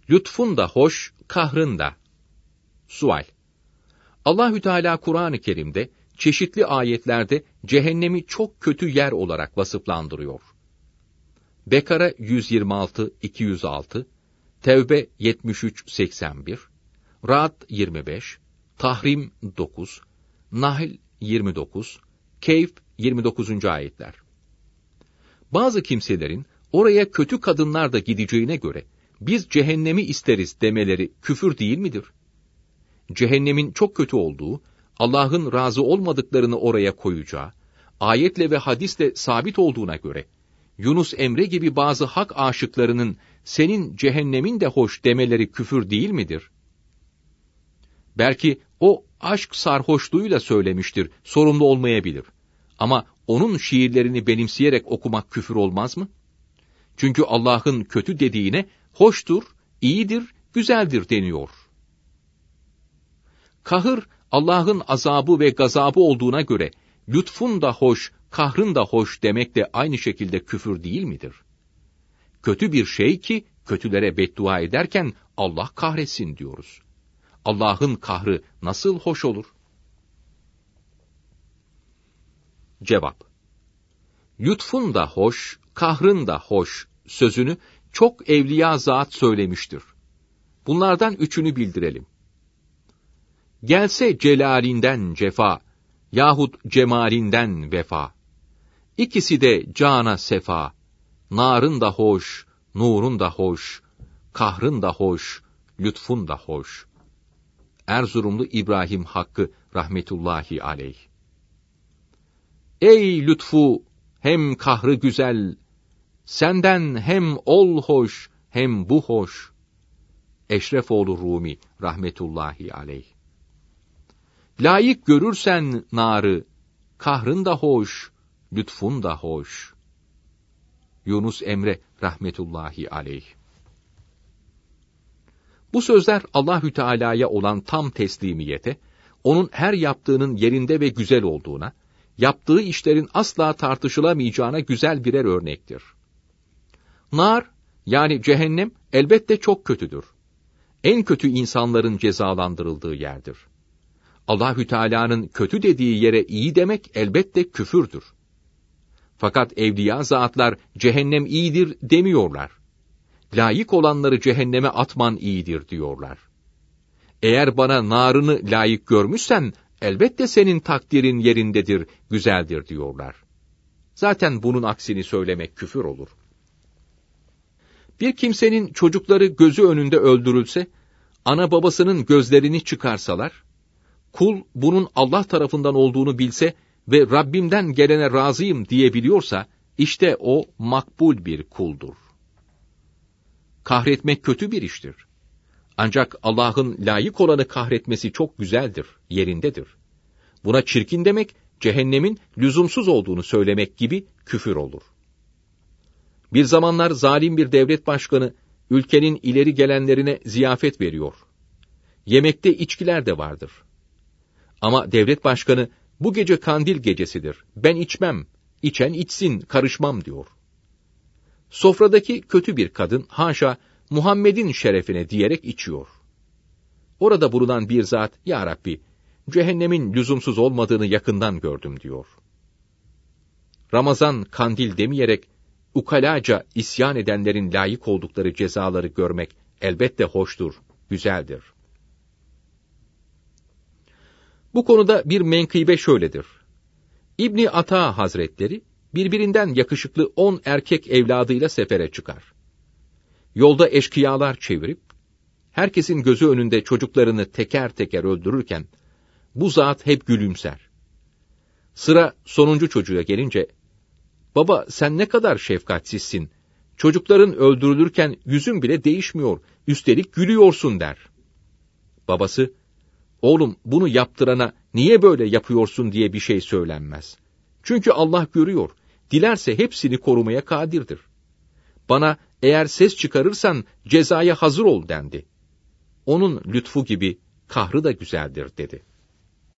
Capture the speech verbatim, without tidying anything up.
Lütfun da hoş, kahrın da. Sual. Allahü Teala Kur'an-ı Kerim'de çeşitli ayetlerde cehennemi çok kötü yer olarak vasıflandırıyor. Bekara yüz yirmi altı iki yüz altı, Tevbe yetmiş üç seksen bir, Ra'd yirmi beş, Tahrim dokuz, Nahl yirmi dokuz, Keyf yirmi dokuzuncu ayetler. Bazı kimselerin oraya kötü kadınlar da gideceğine göre biz cehennemi isteriz demeleri küfür değil midir? Cehennemin çok kötü olduğu, Allah'ın razı olmadıklarını oraya koyacağı, ayetle ve hadisle sabit olduğuna göre, Yunus Emre gibi bazı hak aşıklarının senin cehennemin de hoş demeleri küfür değil midir? Belki o aşk sarhoşluğuyla söylemiştir, sorumlu olmayabilir. Ama onun şiirlerini benimseyerek okumak küfür olmaz mı? Çünkü Allah'ın kötü dediğine hoştur, iyidir, güzeldir deniyor. Kahır, Allah'ın azabı ve gazabı olduğuna göre, lütfun da hoş, kahrın da hoş demek de aynı şekilde küfür değil midir? Kötü bir şey ki, kötülere beddua ederken Allah kahretsin diyoruz. Allah'ın kahrı nasıl hoş olur? Cevap. Lütfun da hoş, kahrın da hoş sözünü çok evliya zat söylemiştir. Bunlardan üçünü bildirelim. Gelse celalinden cefa, yahut cemalinden vefa. İkisi de cana sefa, narın da hoş, nurun da hoş, kahrın da hoş, lütfun da hoş. Erzurumlu İbrahim Hakkı rahmetullahi aleyh. Ey lütfu, hem kahrı güzel, senden hem ol hoş, hem bu hoş. Eşrefoğlu Rumi rahmetullahi aleyh. Layık görürsen narı, kahrın da hoş, lütfun da hoş. Yunus Emre rahmetullahi aleyh. Bu sözler Allahü Teala'ya olan tam teslimiyete, onun her yaptığının yerinde ve güzel olduğuna, yaptığı işlerin asla tartışılamayacağına güzel birer örnektir. Nar, yani cehennem elbette çok kötüdür. En kötü insanların cezalandırıldığı yerdir. Allahü Teala'nın kötü dediği yere iyi demek elbette küfürdür. Fakat evliya zatlar cehennem iyidir demiyorlar. Layık olanları cehenneme atman iyidir diyorlar. Eğer bana narını layık görmüşsen, elbette senin takdirin yerindedir, güzeldir diyorlar. Zaten bunun aksini söylemek küfür olur. Bir kimsenin çocukları gözü önünde öldürülse, ana babasının gözlerini çıkarsalar, kul bunun Allah tarafından olduğunu bilse ve Rabbimden gelene razıyım diyebiliyorsa, işte o makbul bir kuldur. Kahretmek kötü bir iştir. Ancak Allah'ın layık olanı kahretmesi çok güzeldir, yerindedir. Buna çirkin demek, cehennemin lüzumsuz olduğunu söylemek gibi küfür olur. Bir zamanlar zalim bir devlet başkanı, ülkenin ileri gelenlerine ziyafet veriyor. Yemekte içkiler de vardır. Ama devlet başkanı, bu gece kandil gecesidir, ben içmem, içen içsin, karışmam diyor. Sofradaki kötü bir kadın, haşa, Muhammed'in şerefine diyerek içiyor. Orada bulunan bir zat, ya Rabbi, cehennemin lüzumsuz olmadığını yakından gördüm diyor. Ramazan kandil demeyerek, ukalaca isyan edenlerin layık oldukları cezaları görmek elbette hoştur, güzeldir. Bu konuda bir menkıbe şöyledir. İbni Ata Hazretleri, birbirinden yakışıklı on erkek evladıyla sefere çıkar. Yolda eşkıyalar çevirip, herkesin gözü önünde çocuklarını teker teker öldürürken, bu zat hep gülümser. Sıra sonuncu çocuğa gelince, baba sen ne kadar şefkatsizsin, çocukların öldürülürken yüzün bile değişmiyor, üstelik gülüyorsun der. Babası, oğlum bunu yaptırana niye böyle yapıyorsun diye bir şey söylenmez. Çünkü Allah görüyor, dilerse hepsini korumaya kadirdir. Bana eğer ses çıkarırsan cezaya hazır ol dendi. Onun lütfu gibi kahrı da güzeldir dedi.